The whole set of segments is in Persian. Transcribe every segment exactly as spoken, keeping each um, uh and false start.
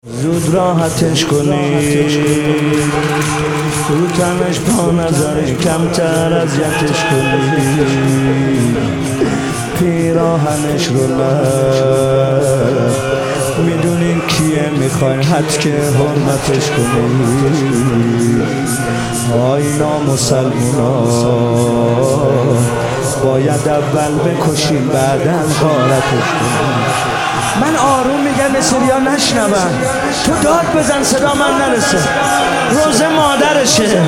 زود راحتش کنی رو تنش پا نذاری کمتر اذیتش کنی پیراهنش رو لب میدونین کیه میخواین حد که حرمتش کنی آی نامسلمونا باید اول بکشیم بعداً غارتش کنی. من آروم میگم سریا نشنون تو داد بزن صدا من نرسه روزه مادرشه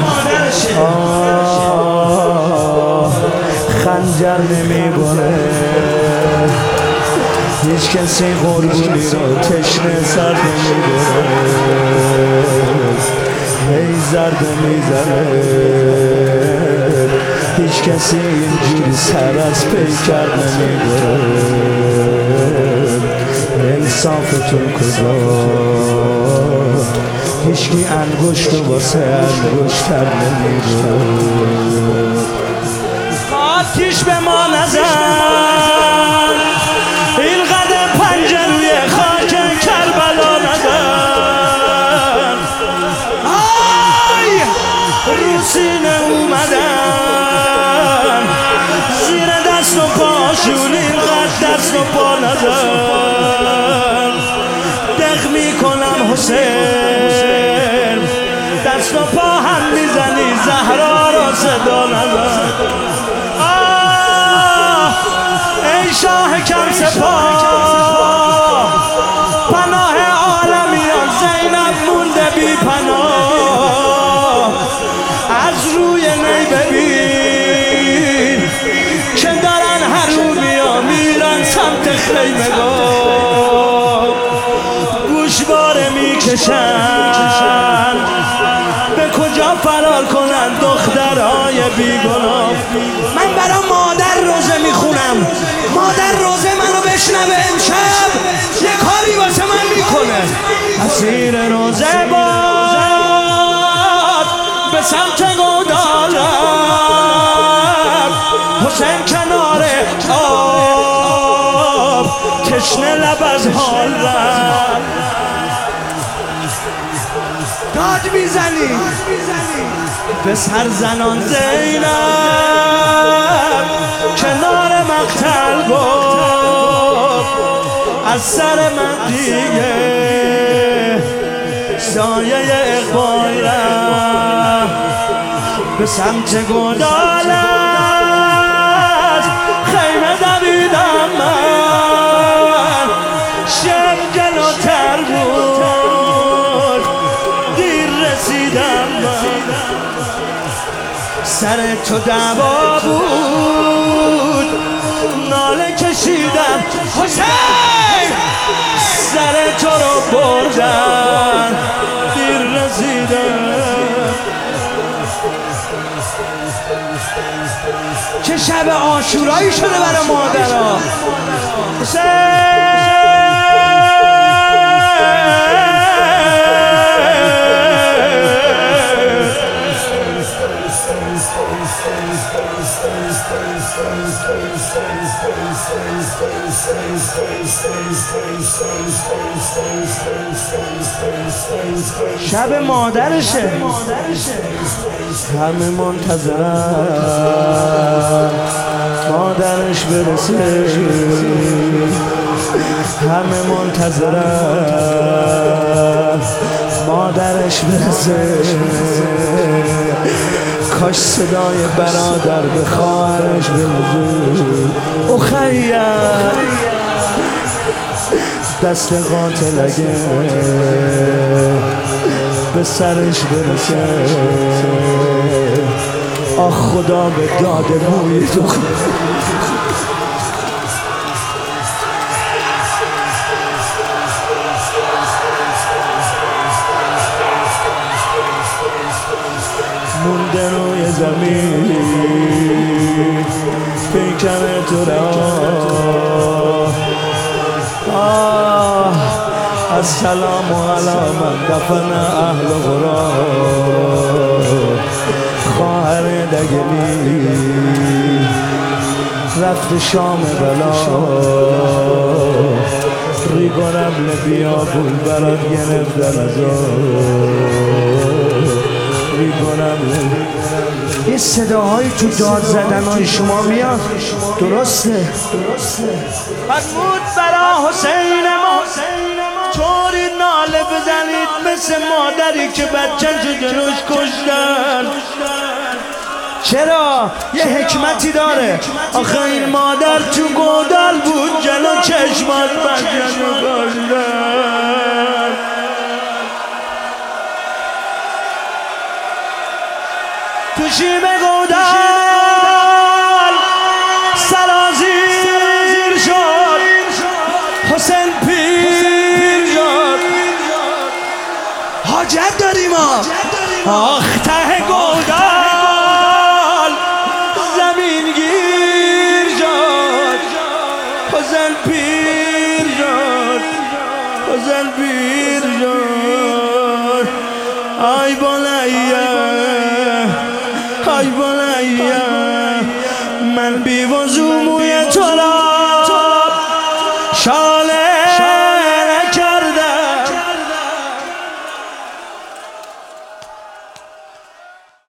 آه خنجر نمیبره هیچ کسی قربونی رو تشنه سر نمیبره هی زرد میزنه هیچ کسی اینجوری سر از پیکر نمیبره انصافتون کجا هیچکی انگشت و واسه انگشتر نمیبره آتیش به ما نزن این قدر پنجه روی خاک کربلا نزن آی رو سینه اومدن زیر دست و پاشون این قدر دست و پا نزن دق میکنم حسین دست و پا هم میزنی زهرا رو صدا نزن ای شاه کم سپاه پناه عالمیان زینب مونده بی پناه از روی نی ببین که دارن حرومیا میرن سمت خیمگاه گوشواره میکشن به کجا فرار کنن دخترهای بیگناه. من برا مادر روزه میخونم مادر روزه منو بشنوه امشب یه کاری واسه من میکنه اسیر روزه باد به سمت گودالم حسین کنار آب تشنه لب از حال رفت داد میزنی به سر زنان زینب کنار مقتل گفت از سر من دیگه سایه اقبال رفت به سمت گودالت خیمه دویدم من شب جلوتر بود دیر رسیدم من سر تو دعوا بود ناله کشیدم حسین سر تو رو بردن دیر رسیدم چه شب عاشورایی شده برای مادرها حسین شب مادرشه همه منتظرن مادرش برسه همه منتظرن مادرش برسه کاش صدای برادر به خواهرش برسه اخیر دست قاتل اگه به سرش برسه آخ خدا به داد موی تو مونده روی زمین پیکر تو را آه السلام علی من دفن اهل غرا خواهر دگلی رفت شام بلا میکنم بیابون برات گرفتن میکنم. این صداهایی تو داد زدن های شما میاد درسته؟ فرمود برا حسین ما طوری ناله بزنید مثل مادری که بچه‌شو جلوش کشتن. چرا؟ یه حکمتی داره. آخه این مادر تو گودال بود جلو چشمات بچه‌شو کشتن. تو شیب گودال سرازیر شد، حسین پیر شد. حاجت داریم ما آخ ته گودال زمین گیر شد، حسین پیر شد، حسین پیر شد. آی بنیه آی بنیه من بی وضو